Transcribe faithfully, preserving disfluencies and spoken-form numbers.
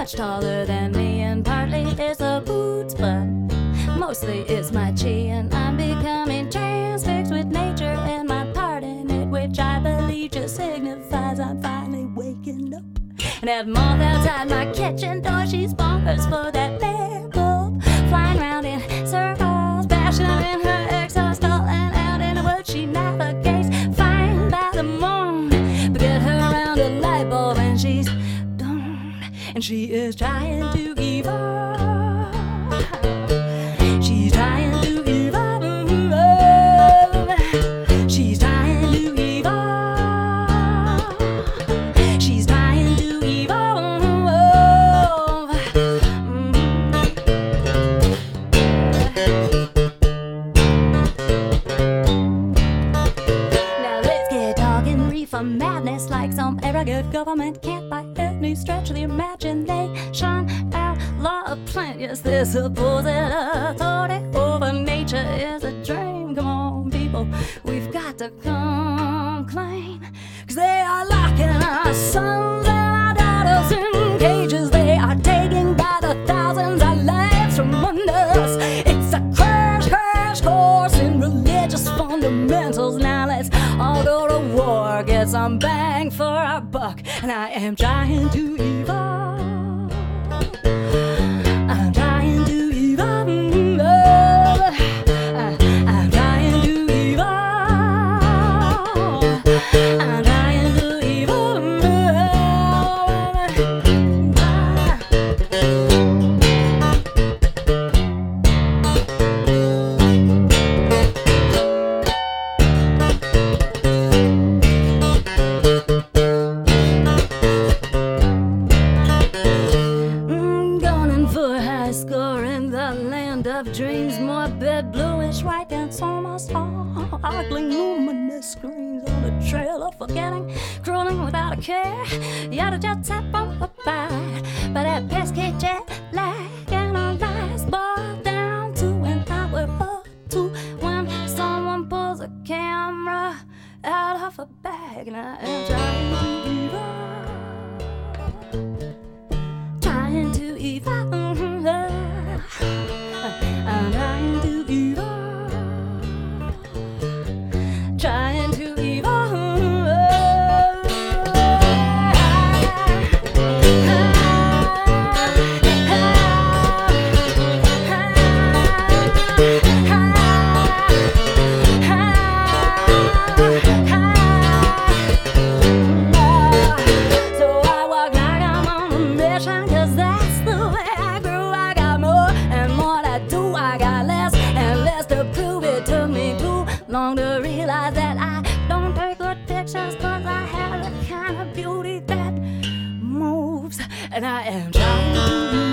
much taller than me, and partly it's the boots, but mostly it's my chin. I'm becoming transfixed with nature and my part in it, which I believe just signifies I'm finally waking up. And that moth outside my kitchen door, she's bonkers for that bear bulb, flying round in circles, bashing up in her exhaust, calling out in the woods she navigates, flying by the moon. But get her around a light bulb and she's done, and she is trying to evolve. She's trying to evolve. She's trying to evolve. She's trying to evolve. Now let's get talking reefer madness, like some arrogant government can't by any stretch of the imagination outlaw a plant. Yes, this supposed authority over nature is a dream. Come on, people, we've got to come clean, 'cause they are locking our sons and our daughters in cages. They are taking by the thousands our lives from under us. It's a crash, crash course in religious fundamentals. Now let's all go to war, get some bang for our buck. And I am trying to evolve. I'm trying to evolve. I'm trying to evolve. I'm trying to evolve. Score in the land of dreams, morbid bluish white dance almost all ogling luminous screens on the trail of forgetting, crawling without a care. Yada just tap on the bite, but that pesky jet lag and our lives boiled down to an hour or two when someone pulls a camera out of a bag. And I am trying to evolve, trying to evolve. I'm trying to evolve, trying to evolve. So I walk like I'm on a mission, 'cause that's the way I grew. I got more and more to do. I got less and less to prove. It took me too long to realize that I don't take good pictures, 'cause I have the kind of beauty that moves. And I am trying to